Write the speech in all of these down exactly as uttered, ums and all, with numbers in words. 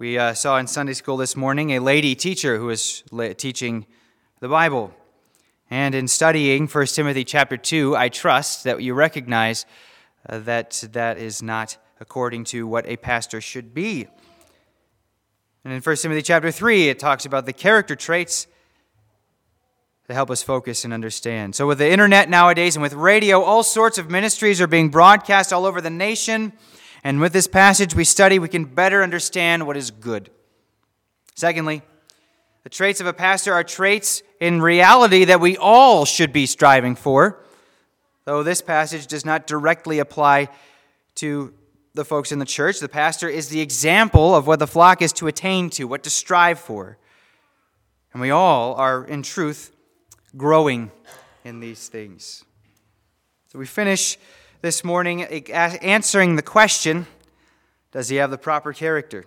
We uh, saw in Sunday school this morning a lady teacher who was la- teaching the Bible. And in studying First Timothy chapter two, I trust that you recognize uh, that that is not according to what a pastor should be. And in First Timothy chapter three, it talks about the character traits that help us focus and understand. So with the internet nowadays and with radio, all sorts of ministries are being broadcast all over the nation. And with this passage we study, we can better understand what is good. Secondly, the traits of a pastor are traits in reality that we all should be striving for, though this passage does not directly apply to the folks in the church. The pastor is the example of what the flock is to attain to, what to strive for. And we all are, in truth, growing in these things. So we finish this morning answering the question, does he have the proper character?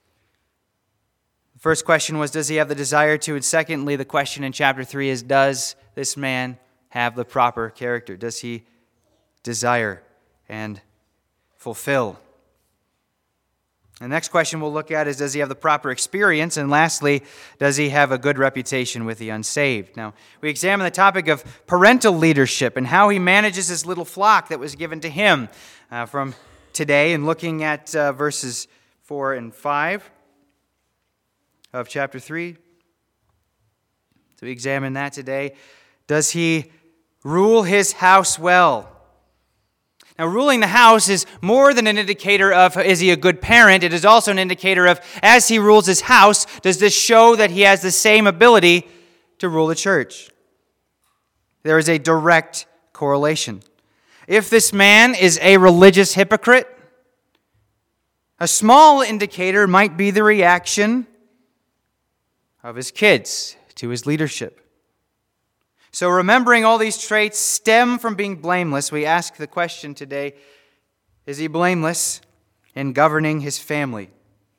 The first question was, does he have the desire to? And secondly, the question in chapter three is, does this man have the proper character? Does he desire and fulfill? The next question we'll look at is, does he have the proper experience? And lastly, does he have a good reputation with the unsaved? Now, we examine the topic of parental leadership and how he manages his little flock that was given to him uh, from today, and looking at uh, verses four and five of chapter three. So we examine that today. Does he rule his house well? Now, ruling the house is more than an indicator of, is he a good parent? It is also an indicator of, as he rules his house, does this show that he has the same ability to rule the church? There is a direct correlation. If this man is a religious hypocrite, a small indicator might be the reaction of his kids to his leadership. So remembering all these traits stem from being blameless, we ask the question today, is he blameless in governing his family?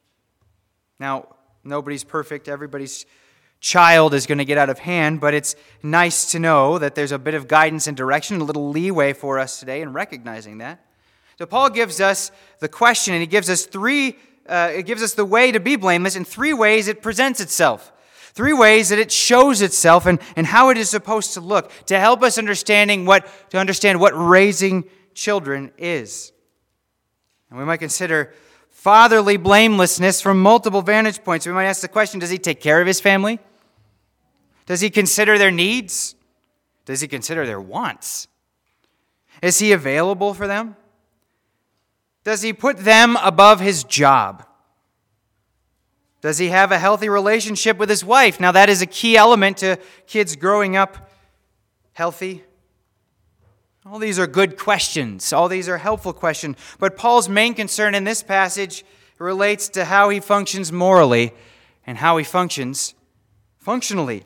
Now, nobody's perfect. Everybody's child is going to get out of hand, but it's nice to know that there's a bit of guidance and direction, a little leeway for us today in recognizing that. So Paul gives us the question, and he gives us three, uh, it gives us the way to be blameless in three ways it presents itself. Three ways that it shows itself and, and how it is supposed to look to help us understanding what to understand what raising children is. And we might consider fatherly blamelessness from multiple vantage points. We might ask the question, does he take care of his family? Does he consider their needs? Does he consider their wants? Is he available for them? Does he put them above his job? Does he have a healthy relationship with his wife? Now, that is a key element to kids growing up healthy. All these are good questions. All these are helpful questions. But Paul's main concern in this passage relates to how he functions morally and how he functions functionally.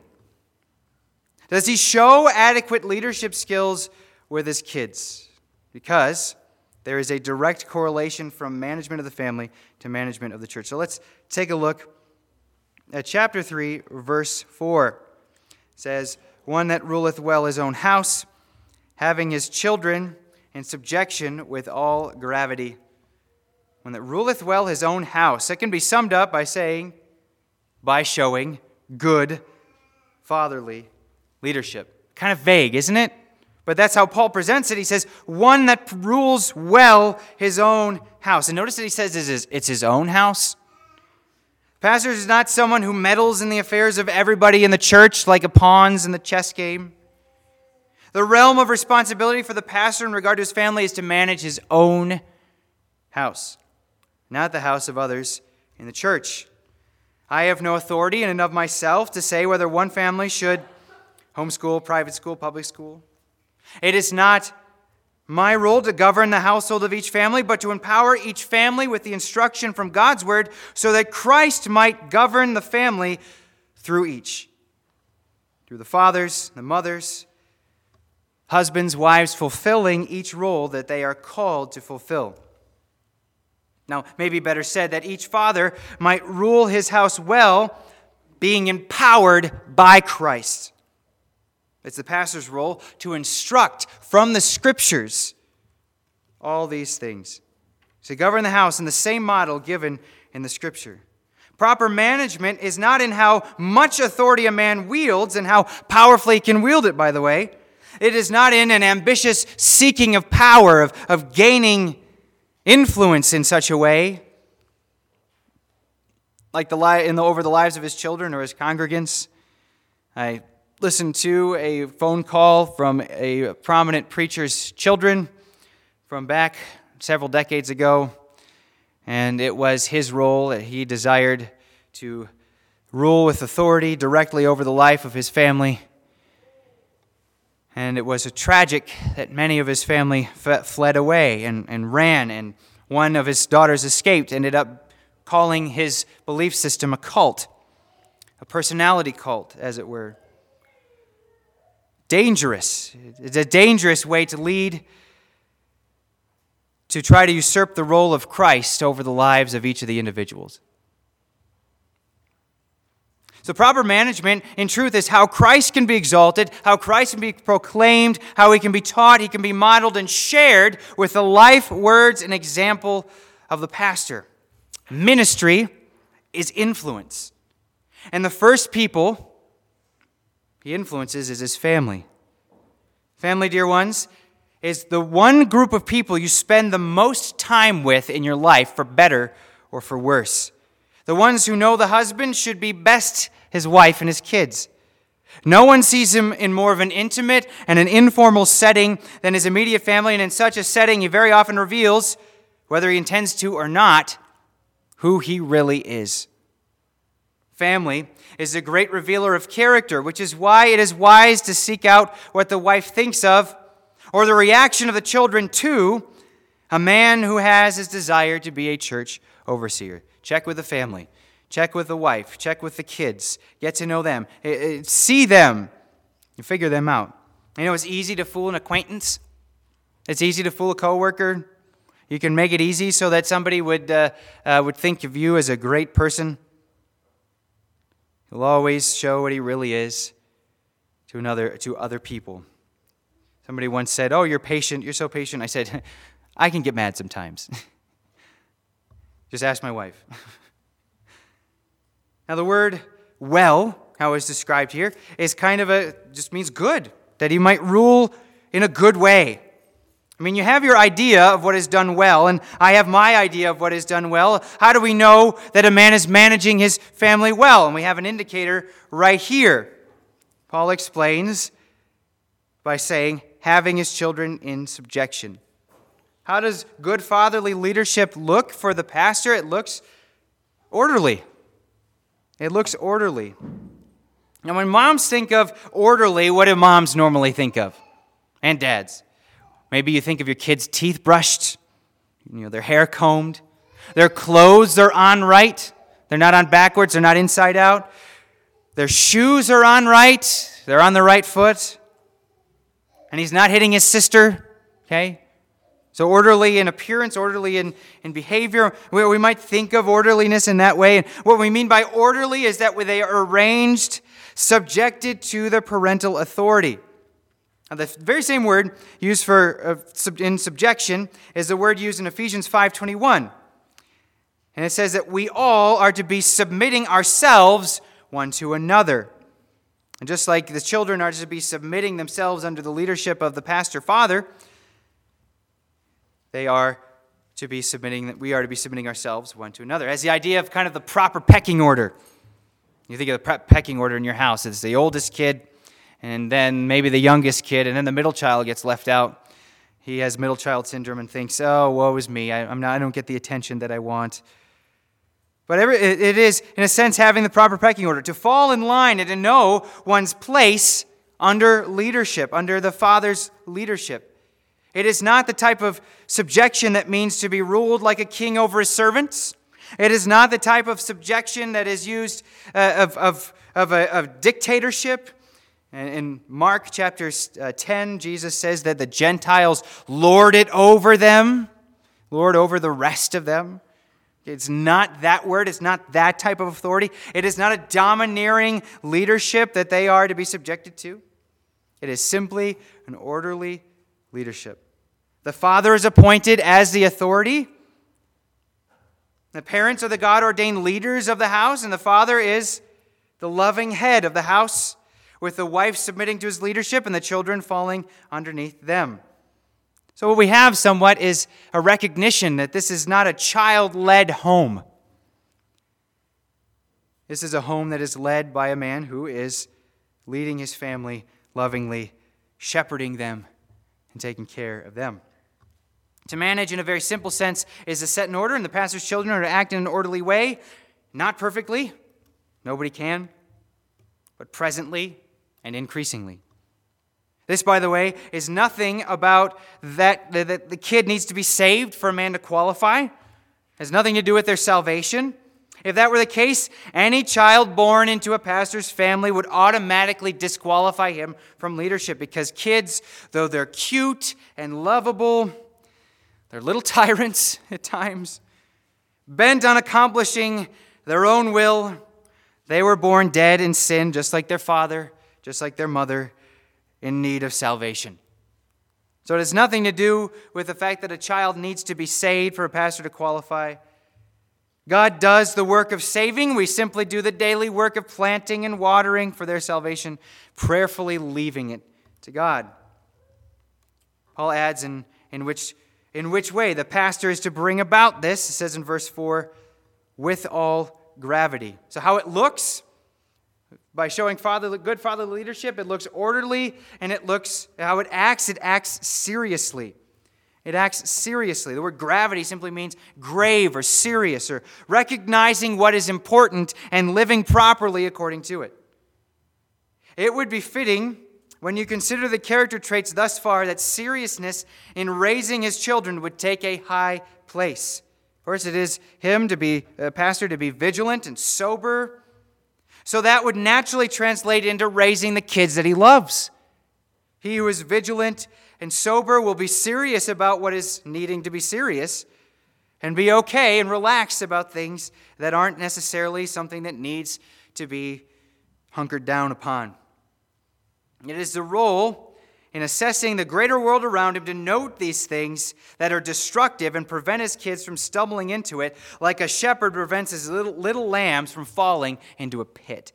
Does he show adequate leadership skills with his kids? Because there is a direct correlation from management of the family to management of the church. So let's take a look at chapter three, verse four. It says, one that ruleth well his own house, having his children in subjection with all gravity. One that ruleth well his own house. That can be summed up by saying, by showing good fatherly leadership. Kind of vague, isn't it? But that's how Paul presents it. He says, one that rules well his own house. And notice that he says it's his own house. Pastor is not someone who meddles in the affairs of everybody in the church like a pawns in the chess game. The realm of responsibility for the pastor in regard to his family is to manage his own house, not the house of others in the church. I have no authority in and of myself to say whether one family should homeschool, private school, public school. It is not my role to govern the household of each family, but to empower each family with the instruction from God's word so that Christ might govern the family through each. Through the fathers, the mothers, husbands, wives, fulfilling each role that they are called to fulfill. Now, maybe better said, that each father might rule his house well, being empowered by Christ. It's the pastor's role to instruct from the Scriptures all these things. To govern the house in the same model given in the Scripture. Proper management is not in how much authority a man wields and how powerfully he can wield it, by the way. It is not in an ambitious seeking of power, of, of gaining influence in such a way, like the li- in the, over the lives of his children or his congregants. I listened to a phone call from a prominent preacher's children from back several decades ago, and it was his role that he desired to rule with authority directly over the life of his family. And it was a tragic that many of his family f- fled away and, and ran, and one of his daughters escaped, ended up calling his belief system a cult, a personality cult, as it were. Dangerous. It's a dangerous way to lead, to try to usurp the role of Christ over the lives of each of the individuals. So proper management, in truth, is how Christ can be exalted, how Christ can be proclaimed, how he can be taught, he can be modeled and shared with the life, words, and example of the pastor. Ministry is influence. And the first people he influences is his family. Family, dear ones, is the one group of people you spend the most time with in your life, for better or for worse. The ones who know the husband should be best his wife and his kids. No one sees him in more of an intimate and an informal setting than his immediate family, and in such a setting he very often reveals, whether he intends to or not, who he really is. Family is a great revealer of character, which is why it is wise to seek out what the wife thinks of, or the reaction of the children to, a man who has his desire to be a church overseer. Check with the family. Check with the wife. Check with the kids. Get to know them. See them. You figure them out. You know, it's easy to fool an acquaintance. It's easy to fool a coworker. You can make it easy so that somebody would uh, uh, would think of you as a great person. He'll always show what he really is to another to other people. Somebody once said, "Oh, you're patient. You're so patient." I said, "I can get mad sometimes." Just ask my wife. Now, the word "well," how it's described here, is kind of a just means good, that he might rule in a good way. I mean, you have your idea of what is done well, and I have my idea of what is done well. How do we know that a man is managing his family well? And we have an indicator right here. Paul explains by saying, having his children in subjection. How does good fatherly leadership look for the pastor? It looks orderly. It looks orderly. Now, when moms think of orderly, what do moms normally think of? And dads. Maybe you think of your kids' teeth brushed, you know, their hair combed, their clothes are on right. They're not on backwards, they're not inside out. Their shoes are on right, they're on the right foot. And he's not hitting his sister, okay? So orderly in appearance, orderly in, in behavior. We, we might think of orderliness in that way. And what we mean by orderly is that they are arranged, subjected to the parental authority. Now, the very same word used for uh, sub, in subjection is the word used in Ephesians five twenty-one. And it says that we all are to be submitting ourselves one to another. And just like the children are to be submitting themselves under the leadership of the pastor father, they are to be submitting, we are to be submitting ourselves one to another. As the idea of kind of the proper pecking order. You think of the pecking order in your house. It's the oldest kid, and then maybe the youngest kid, and then the middle child gets left out. He has middle child syndrome and thinks, oh, woe is me. I, I'm not, I don't get the attention that I want. But every, it is, in a sense, having the proper pecking order, to fall in line and to know one's place under leadership, under the Father's leadership. It is not the type of subjection that means to be ruled like a king over his servants. It is not the type of subjection that is used uh, of, of, of, a, of dictatorship. And in Mark chapter ten, Jesus says that the Gentiles lord it over them, lord over the rest of them. It's not that word. It's not that type of authority. It is not a domineering leadership that they are to be subjected to. It is simply an orderly leadership. The father is appointed as the authority. The parents are the God-ordained leaders of the house, and the father is the loving head of the house, with the wife submitting to his leadership and the children falling underneath them. So what we have somewhat is a recognition that this is not a child-led home. This is a home that is led by a man who is leading his family lovingly, shepherding them, and taking care of them. To manage in a very simple sense is to set an order, and the pastor's children are to act in an orderly way, not perfectly. Nobody can, but presently and increasingly. This, by the way, is nothing about that, that the kid needs to be saved for a man to qualify. It has nothing to do with their salvation. If that were the case, any child born into a pastor's family would automatically disqualify him from leadership, because kids, though they're cute and lovable, they're little tyrants at times, bent on accomplishing their own will. They were born dead in sin, just like their father, just like their mother, in need of salvation. So it has nothing to do with the fact that a child needs to be saved for a pastor to qualify. God does the work of saving. We simply do the daily work of planting and watering for their salvation, prayerfully leaving it to God. Paul adds in, in which in which way the pastor is to bring about this. It says in verse four, with all gravity. So how it looks, by showing fatherly, good fatherly leadership, it looks orderly, and it looks, how it acts, it acts seriously. It acts seriously. The word gravity simply means grave or serious, or recognizing what is important and living properly according to it. It would be fitting, when you consider the character traits thus far, that seriousness in raising his children would take a high place. First, it is him to be, a pastor, to be vigilant and sober. So that would naturally translate into raising the kids that he loves. He who is vigilant and sober will be serious about what is needing to be serious, and be okay and relaxed about things that aren't necessarily something that needs to be hunkered down upon. It is the role in assessing the greater world around him to note these things that are destructive and prevent his kids from stumbling into it, like a shepherd prevents his little, little lambs from falling into a pit.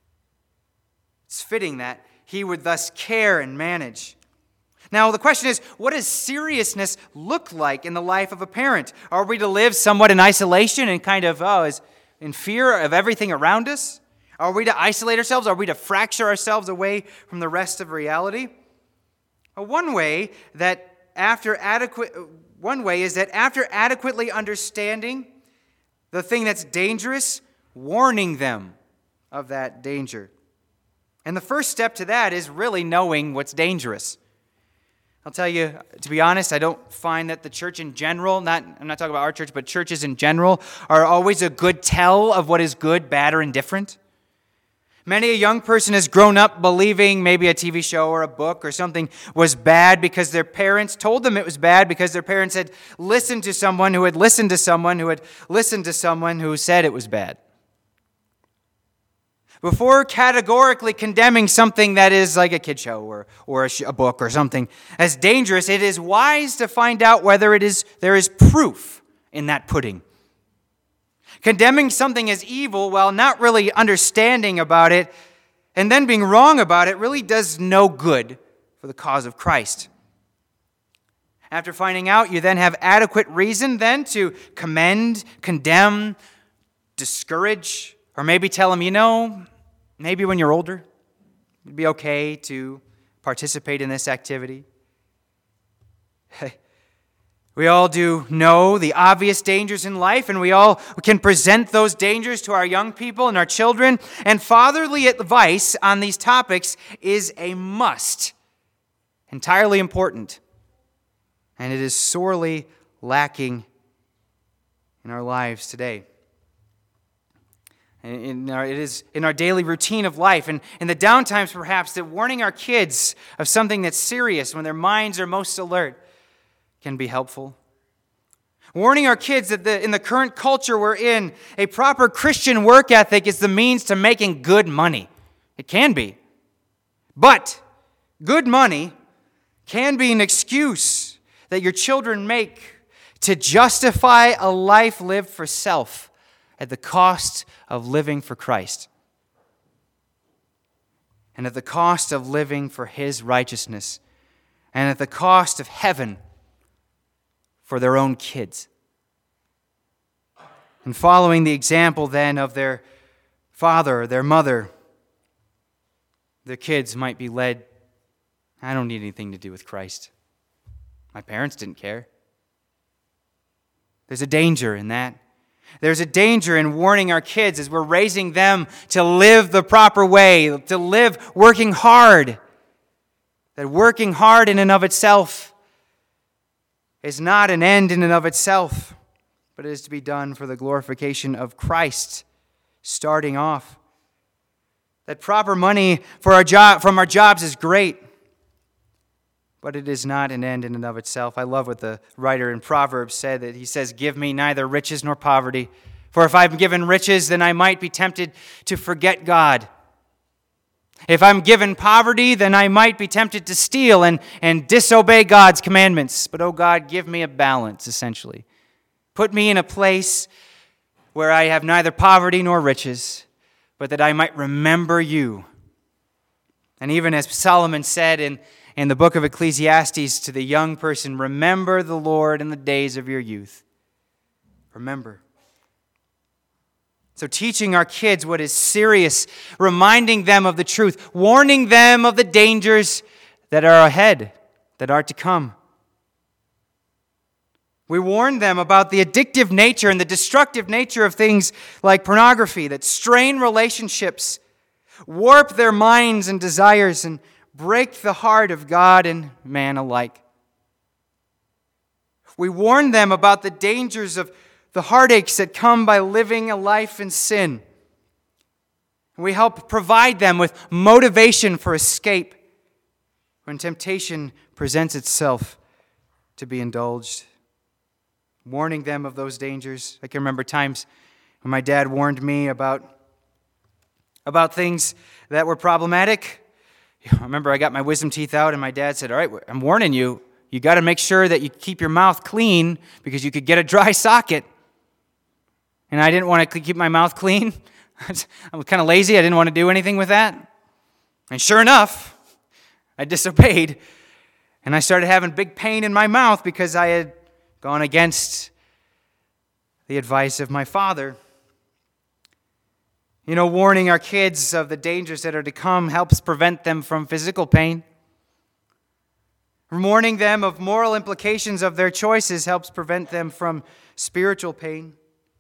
It's fitting that he would thus care and manage. Now, the question is, what does seriousness look like in the life of a parent? Are we to live somewhat in isolation and kind of, oh, is in fear of everything around us? Are we to isolate ourselves? Are we to fracture ourselves away from the rest of reality? Well, one way that after adequate, one way is that after adequately understanding the thing that's dangerous, warning them of that danger. And the first step to that is really knowing what's dangerous. I'll tell you, to be honest, I don't find that the church in general, not I'm not talking about our church, but churches in general, are always a good tell of what is good, bad, or indifferent. Many a young person has grown up believing maybe a T V show or a book or something was bad because their parents told them it was bad, because their parents had listened to someone who had listened to someone who had listened to someone who said it was bad. Before categorically condemning something that is like a kid show or, or a, sh- a book or something as dangerous, it is wise to find out whether it is there is proof in that pudding. Condemning something as evil while not really understanding about it and then being wrong about it really does no good for the cause of Christ. After finding out, you then have adequate reason then to commend, condemn, discourage, or maybe tell them, you know, maybe when you're older, it'd be okay to participate in this activity. We all do know the obvious dangers in life, and we all can present those dangers to our young people and our children. And fatherly advice on these topics is a must, entirely important. And it is sorely lacking in our lives today. In our, it is in our daily routine of life, and in the downtimes perhaps, that warning our kids of something that's serious when their minds are most alert can be helpful. Warning our kids that the, in the current culture we're in, a proper Christian work ethic is the means to making good money. It can be. But good money can be an excuse that your children make to justify a life lived for self at the cost of living for Christ, and at the cost of living for His righteousness, and at the cost of heaven for their own kids. And following the example then of their father or their mother, their kids might be led, I don't need anything to do with Christ. My parents didn't care. There's a danger in that. There's a danger in warning our kids as we're raising them to live the proper way, to live working hard. That working hard in and of itself is not an end in and of itself, but it is to be done for the glorification of Christ, starting off. That proper money for our job, from our jobs is great, but it is not an end in and of itself. I love what the writer in Proverbs said, that he says, "Give me neither riches nor poverty, for if I'm given riches, then I might be tempted to forget God. If I'm given poverty, then I might be tempted to steal and, and disobey God's commandments. But, oh God, give me a balance, essentially. Put me in a place where I have neither poverty nor riches, but that I might remember you." And even as Solomon said in, in the book of Ecclesiastes to the young person, remember the Lord in the days of your youth. Remember. So teaching our kids what is serious, reminding them of the truth, warning them of the dangers that are ahead, that are to come. We warn them about the addictive nature and the destructive nature of things like pornography that strain relationships, warp their minds and desires, and break the heart of God and man alike. We warn them about the dangers of the heartaches that come by living a life in sin. We help provide them with motivation for escape when temptation presents itself to be indulged. Warning them of those dangers. I can remember times when my dad warned me about, about things that were problematic. I remember I got my wisdom teeth out and my dad said, "All right, I'm warning you. You got to make sure that you keep your mouth clean because you could get a dry socket." And I didn't want to keep my mouth clean. I was kind of lazy. I didn't want to do anything with that. And sure enough, I disobeyed. And I started having big pain in my mouth because I had gone against the advice of my father. You know, warning our kids of the dangers that are to come helps prevent them from physical pain. Warning them of moral implications of their choices helps prevent them from spiritual pain.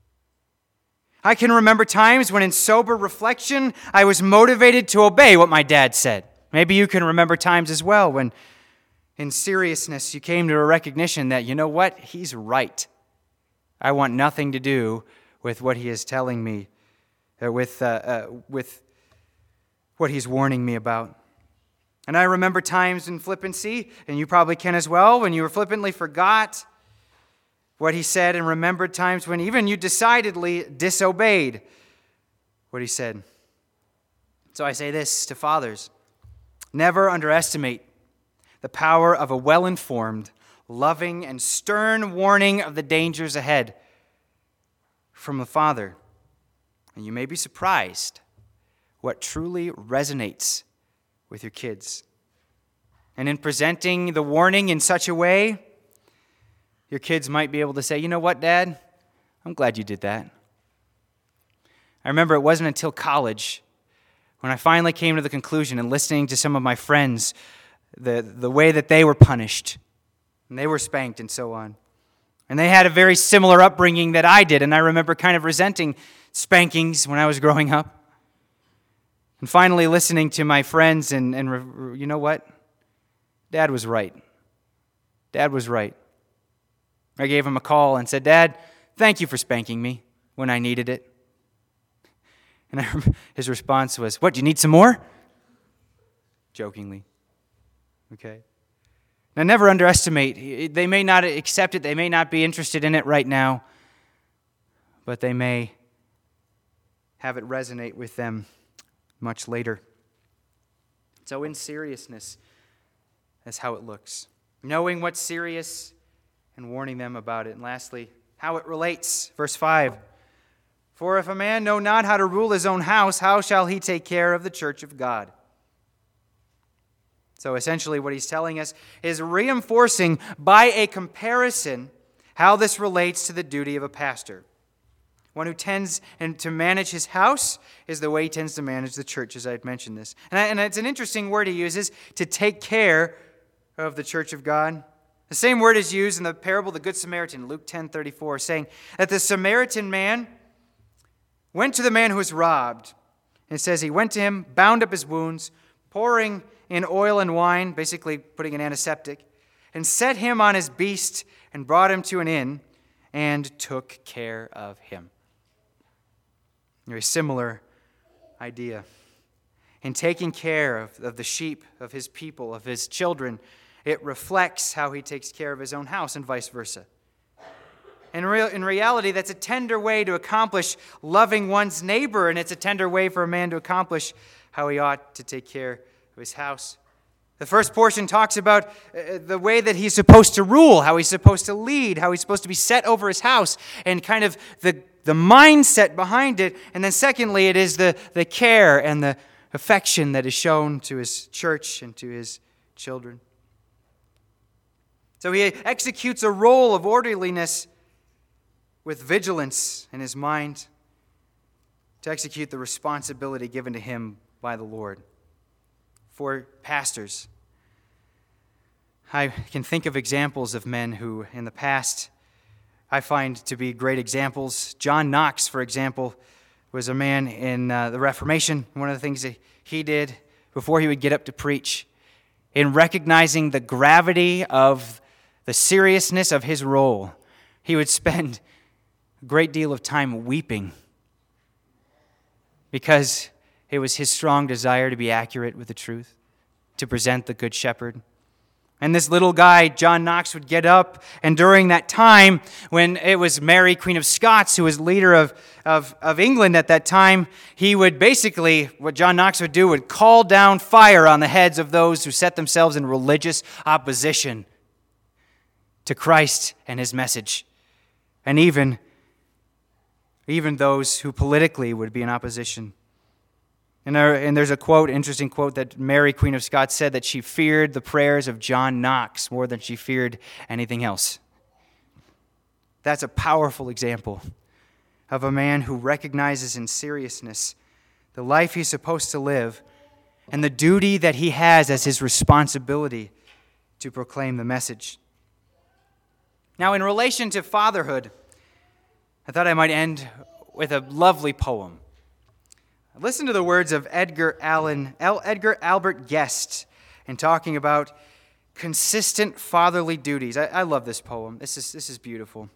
I can remember times when in sober reflection, I was motivated to obey what my dad said. Maybe you can remember times as well when in seriousness you came to a recognition that, you know what, he's right. I want nothing to do with what he is telling me, or with, uh, uh, with what he's warning me about. And I remember times in flippancy, and you probably can as well, when you were flippantly forgot what he said, and remembered times when even you decidedly disobeyed what he said. So I say this to fathers: never underestimate the power of a well-informed, loving, and stern warning of the dangers ahead from a father. And you may be surprised what truly resonates with your kids. And in presenting the warning in such a way, your kids might be able to say, "You know what, Dad? I'm glad you did that." I remember it wasn't until college when I finally came to the conclusion, and listening to some of my friends, the, the way that they were punished, and they were spanked and so on. And they had a very similar upbringing that I did, and I remember kind of resenting spankings when I was growing up. And finally listening to my friends, and, and you know what? Dad was right. Dad was right. I gave him a call and said, "Dad, thank you for spanking me when I needed it." And I, his response was, "What, do you need some more?" Jokingly. Okay. Now, never underestimate. They may not accept it. They may not be interested in it right now. But they may have it resonate with them much later. So in seriousness, that's how it looks. Knowing what's serious and warning them about it. And lastly, how it relates. Verse five. For if a man know not how to rule his own house, how shall he take care of the church of God? So essentially what he's telling us is reinforcing by a comparison how this relates to the duty of a pastor. One who tends and to manage his house is the way he tends to manage the church, as I had mentioned this. And, I, and it's an interesting word he uses, to take care of the church of God. The same word is used in the parable of the Good Samaritan, Luke ten thirty-four, saying that the Samaritan man went to the man who was robbed. And it says he went to him, bound up his wounds, pouring in oil and wine, basically putting an antiseptic, and set him on his beast and brought him to an inn and took care of him. A very similar idea. In taking care of, of the sheep, of his people, of his children, it reflects how he takes care of his own house and vice versa. In, real, in reality, that's a tender way to accomplish loving one's neighbor, and it's a tender way for a man to accomplish how he ought to take care of his house. The first portion talks about uh, the way that he's supposed to rule, how he's supposed to lead, how he's supposed to be set over his house, and kind of the, the mindset behind it. And then secondly, it is the, the care and the affection that is shown to his church and to his children. So he executes a role of orderliness with vigilance in his mind to execute the responsibility given to him by the Lord. For pastors, I can think of examples of men who in the past I find to be great examples. John Knox, for example, was a man in uh, the Reformation. One of the things that he did before he would get up to preach, in recognizing the gravity of the seriousness of his role, he would spend a great deal of time weeping because it was his strong desire to be accurate with the truth, to present the Good Shepherd. And this little guy, John Knox, would get up, and during that time when it was Mary, Queen of Scots, who was leader of, of, of England at that time, he would basically, what John Knox would do, would call down fire on the heads of those who set themselves in religious opposition to Christ and his message. And even, even those who politically would be in opposition. And, there, and there's a quote, interesting quote, that Mary, Queen of Scots, said that she feared the prayers of John Knox more than she feared anything else. That's a powerful example of a man who recognizes in seriousness the life he's supposed to live and the duty that he has as his responsibility to proclaim the message. Now, in relation to fatherhood, I thought I might end with a lovely poem. Listen to the words of Edgar Allan, Edgar Albert Guest in talking about consistent fatherly duties. I, I love this poem. This is, this is beautiful.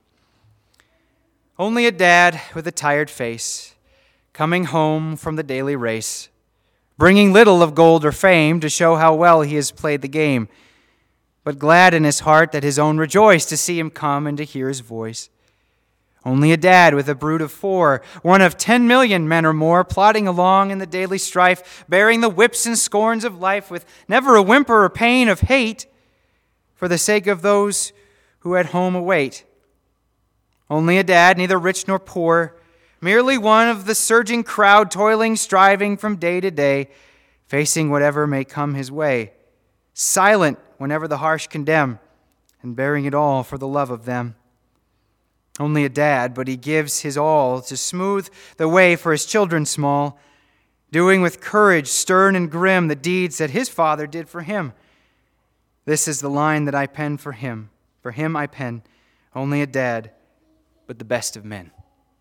Only a dad with a tired face, coming home from the daily race, bringing little of gold or fame to show how well he has played the game, but glad in his heart that his own rejoice to see him come and to hear his voice. Only a dad with a brood of four, one of ten million men or more, plodding along in the daily strife, bearing the whips and scorns of life with never a whimper or pain of hate, for the sake of those who at home await. Only a dad, neither rich nor poor, merely one of the surging crowd, toiling, striving from day to day, facing whatever may come his way, silent whenever the harsh condemn, and bearing it all for the love of them. Only a dad, but he gives his all to smooth the way for his children small, doing with courage stern and grim the deeds that his father did for him. This is the line that I pen for him. For him I pen, only a dad, but the best of men.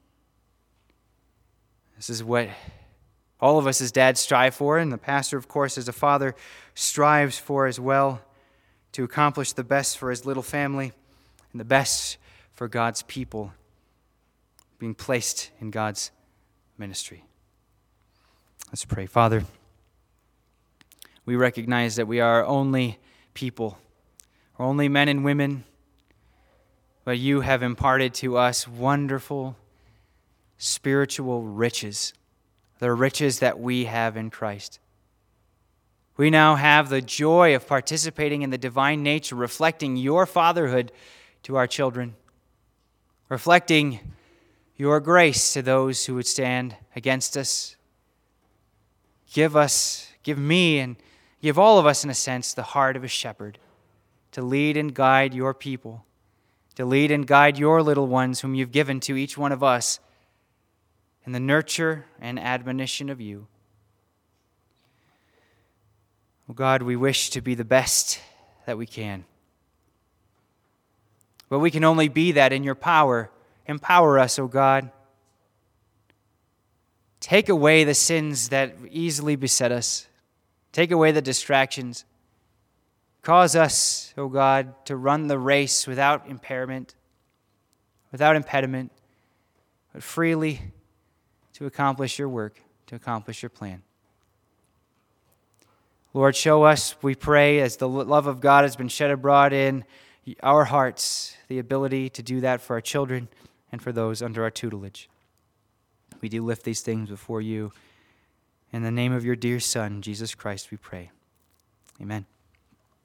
This is what all of us as dads strive for, and the pastor, of course, as a father, strives for as well, to accomplish the best for his little family and the best for God's people being placed in God's ministry. Let's pray. Father, we recognize that we are only people, we're only men and women, but you have imparted to us wonderful spiritual riches, the riches that we have in Christ. We now have the joy of participating in the divine nature, reflecting your fatherhood to our children, reflecting your grace to those who would stand against us. Give us, give me, and give all of us, in a sense, the heart of a shepherd to lead and guide your people, to lead and guide your little ones whom you've given to each one of us in the nurture and admonition of you. Oh God, we wish to be the best that we can. But we can only be that in your power. Empower us, O God. Take away the sins that easily beset us. Take away the distractions. Cause us, O God, to run the race without impairment, without impediment, but freely to accomplish your work, to accomplish your plan. Lord, show us, we pray, as the love of God has been shed abroad in our hearts, the ability to do that for our children and for those under our tutelage. We do lift these things before you. In the name of your dear Son, Jesus Christ, we pray. Amen.